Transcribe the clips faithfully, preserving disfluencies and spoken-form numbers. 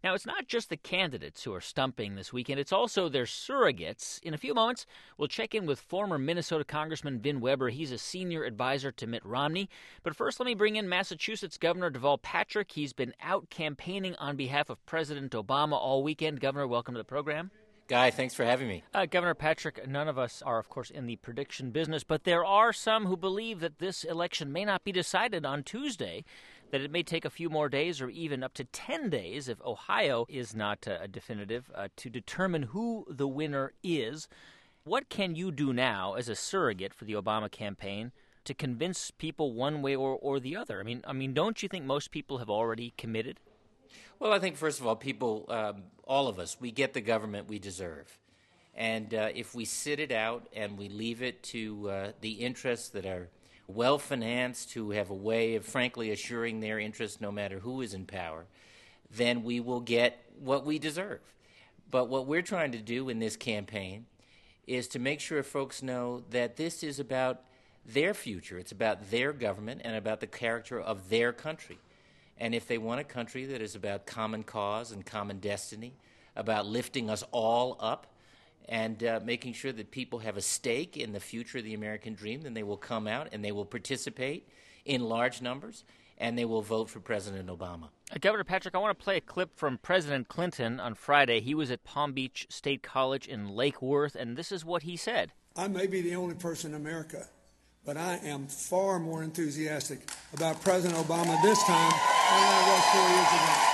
Now, it's not just the candidates who are stumping this weekend. It's also their surrogates. In a few moments, we'll check in with former Minnesota Congressman Vin Weber. He's a senior advisor to Mitt Romney. But first, let me bring in Massachusetts Governor Deval Patrick. He's been out campaigning on behalf of President Obama all weekend. Governor, welcome to the program. Guy, thanks for having me. Uh, Governor Patrick, none of us are, of course, in the prediction business, but there are some who believe that this election may not be decided on Tuesday, that it may take a few more days or even up to ten days if Ohio is not uh, definitive uh, to determine who the winner is. What can you do now as a surrogate for the Obama campaign to convince people one way or, or the other? I mean, I mean, don't you think most people have already committed? Well, I think, first of all, people, um, all of us, we get the government we deserve. And uh, if we sit it out and we leave it to uh, the interests that are well-financed, who have a way of, frankly, assuring their interests no matter who is in power, then we will get what we deserve. But what we're trying to do in this campaign is to make sure folks know that this is about their future. It's about their government and about the character of their country. And if they want a country that is about common cause and common destiny, about lifting us all up and uh, making sure that people have a stake in the future of the American dream, then they will come out and they will participate in large numbers and they will vote for President Obama. Uh, Governor Patrick, I want to play a clip from President Clinton on Friday. He was at Palm Beach State College in Lake Worth, and this is what he said. I may be the only person in America, but I am far more enthusiastic about President Obama this time than I was four years ago.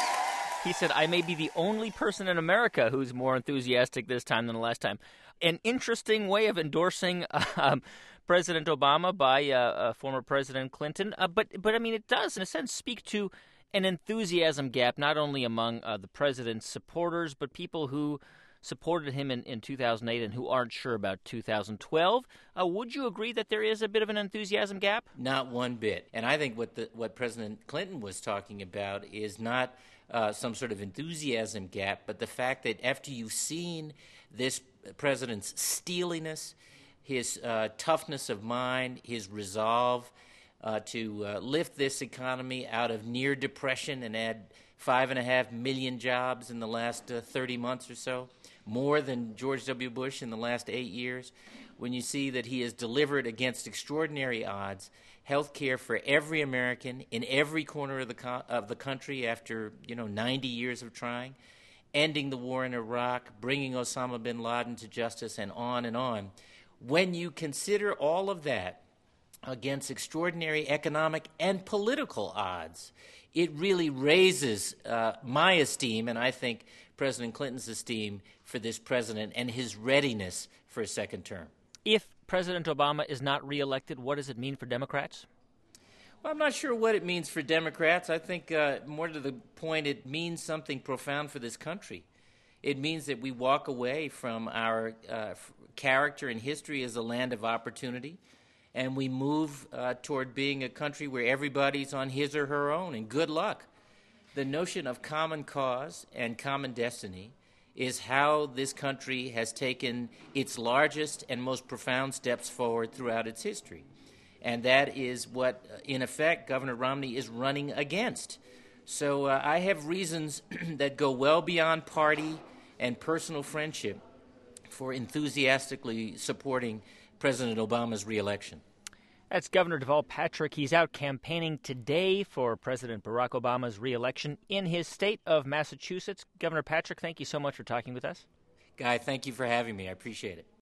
He said, I may be the only person in America who's more enthusiastic this time than the last time. An interesting way of endorsing um, President Obama by uh, uh, former President Clinton. Uh, but, but, I mean, it does, in a sense, speak to an enthusiasm gap, not only among uh, the president's supporters, but people who supported him in, in two thousand eight and who aren't sure about two thousand twelve. Uh, would you agree that there is a bit of an enthusiasm gap? Not one bit. And I think what the, what President Clinton was talking about is not uh, some sort of enthusiasm gap, but the fact that after you've seen this president's steeliness, his uh, toughness of mind, his resolve uh, to uh, lift this economy out of near depression and add five and a half million jobs in the last uh, thirty months or so, more than George W. Bush in the last eight years, when you see that he has delivered against extraordinary odds health care for every American in every corner of the co- of the country after, you know, ninety years of trying, ending the war in Iraq, bringing Osama bin Laden to justice, and on and on. When you consider all of that against extraordinary economic and political odds, it really raises uh, my esteem, and I think President Clinton's esteem, for this president and his readiness for a second term. If President Obama is not reelected, what does it mean for Democrats? Well, I'm not sure what it means for Democrats. I think uh, more to the point, it means something profound for this country. It means that we walk away from our uh, f- character and history as a land of opportunity, and we move uh, toward being a country where everybody's on his or her own, and good luck. The notion of common cause and common destiny is how this country has taken its largest and most profound steps forward throughout its history. And that is what, in effect, Governor Romney is running against. So uh, I have reasons that go well beyond party and personal friendship for enthusiastically supporting President Obama's reelection. That's Governor Deval Patrick. He's out campaigning today for President Barack Obama's reelection in his state of Massachusetts. Governor Patrick, thank you so much for talking with us. Guy, thank you for having me. I appreciate it.